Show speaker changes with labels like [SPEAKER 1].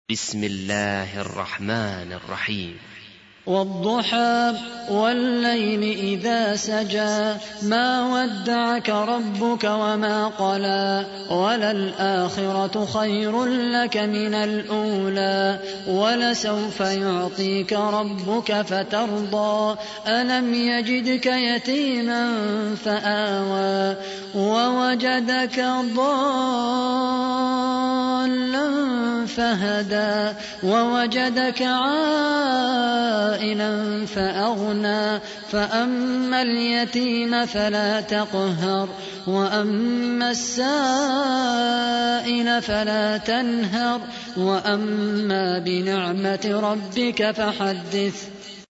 [SPEAKER 1] بسم الله الرحمن الرحيم.
[SPEAKER 2] والضحى والليل إذا سجى ما ودعك ربك وما قلى وللآخرة خير لك من الأولى ولسوف يعطيك ربك فترضى ألم يجدك يتيما فآوى ووجدك ضالا فهدى ووجدك عائلا فأغنى فأما اليتيم فلا تقهر وأما السائل فلا تنهر وأما بنعمة ربك فحدث.